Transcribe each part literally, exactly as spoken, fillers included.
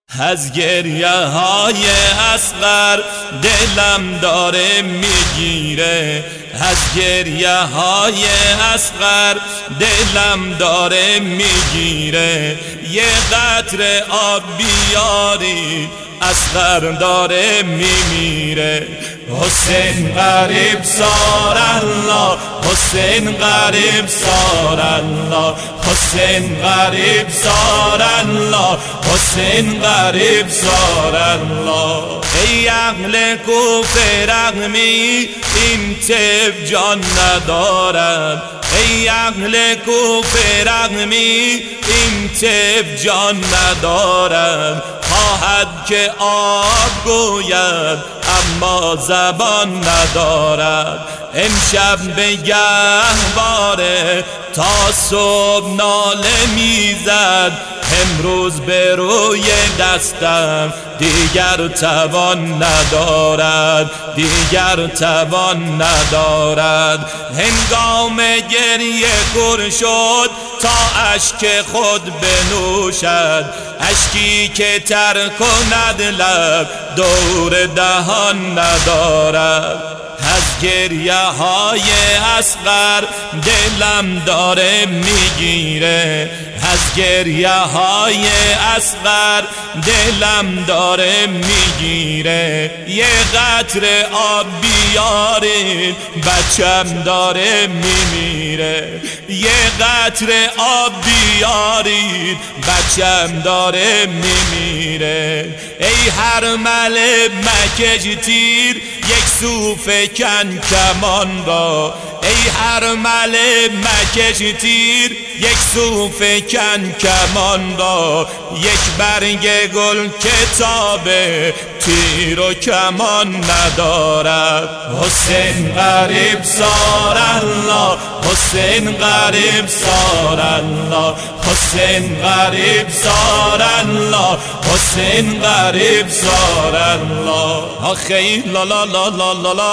از گریه های اصغر دلم داره میگیره، از گریه های اصغر دلم داره میگیره. یه قطره آب بیاری اصغر داره میمیره. حسین غریب سار الله، حسین غریب سار الله، حسین غریب سار الله، حسین غریب سار الله. ای اهل کوفه رغمی این طب جان ندارد، ای اهل کوفه رغمی این طب جان ندارد. خواهد که آب گوید اما زبان ندارد. امشب به گهواره تا صبح ناله میزد، امروز به روی دستم دیگر توان ندارد، دیگر توان ندارد. هنگام گریه گر شد تا اشک خود بنوشد، اشکی که تر کند لب دور دهان ندارد. از گریه های اصغر دلم داره میگیره، از گریه های اصغر دلم داره میگیره. یه قطره آب بیارید بچم داره میمیره، یه قطره آب بیارید بچم داره میمیره. ای هرمل مکج تیر یک سو فکن کمان را، ای هرمل مکج تیر یک سو فکن کمان را. یک برگ گل کتاب تیر و کمان ندارد. حسین غریب سار الله، حسین غریب سار الله، حسین غریب سار الله، حسین غریب سار الله. آخی لا لا لا لا لا لا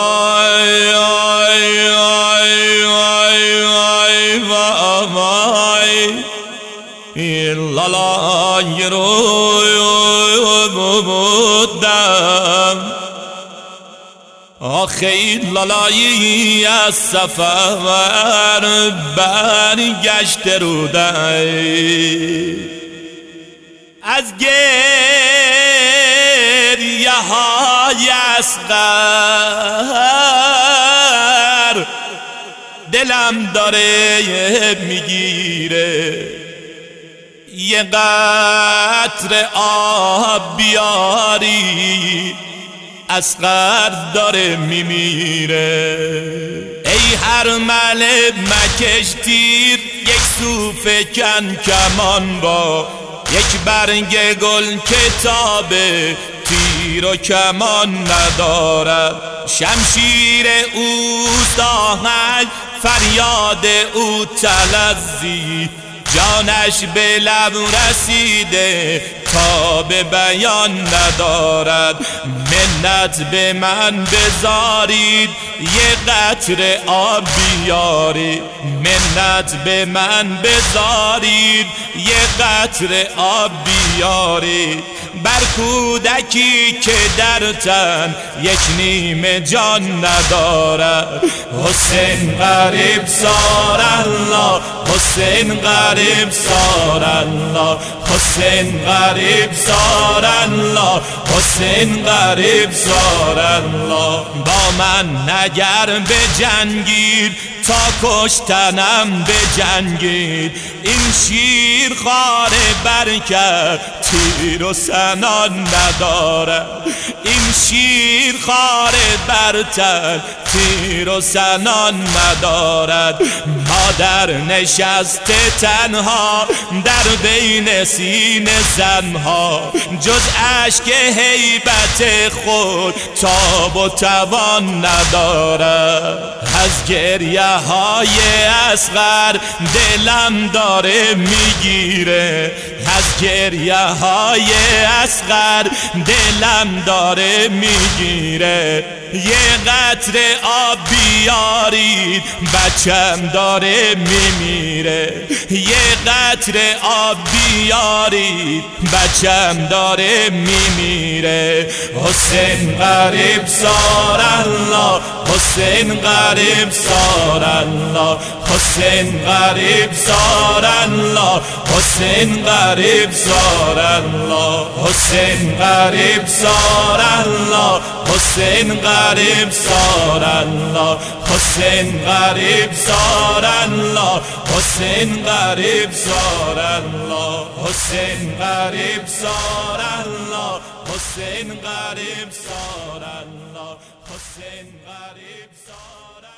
آی آی آی آی وای لا لا یروی بودم. آخی لالایی از سفر برگشت رودی، از گریه های اصغر دلم داره میگیره. یه قطره آب بیاری اصغر داره میمیره. ای هرمل مکش تیر یک سو فکن کمان با، یک برگ گل کتاب تیر و کمان ندارد. شمشیر او آهنگ فریاد او تلظی، جانش به لب رسیده تا به بیان ندارد. منت به من بذارید یه قطره آب بیارید، منت به من بذارید یه قطره آب بیارید. بر کودکی که در تن یک نیمه جان ندارد. حسین غریب سار الله، حسین غریب سار الله، حسین غریب سار الله، حسین غریب سار الله. با من نگر بجنگید تا کشتنم بجنگید، این شیر خار برکت تیر و سنان ندارد. این شیر خار برتر تیر و سنان ندارد. مادر نشسته تنها در بین سینه زنها، جز اشک هیبت خود تاب و توان ندارد. از گریه های اصغر دلم داره میگیره، از گریه های اصغر دلم داره میگیره. یه قطره آب بیارید بچم داره میمیره. یه قطره آب بیارید بچم داره میمیره. حسین غریب سار الله، حسین غریب سار الله، حسین غریب سار الله، حسین غریب سار الله، حسین غریب سار الله، حسین غریب سار الله، حسین غریب سار الله، حسین غریب سار الله، حسین غریب سار الله، حسین غریب سار الله، حسین غریب سار الله.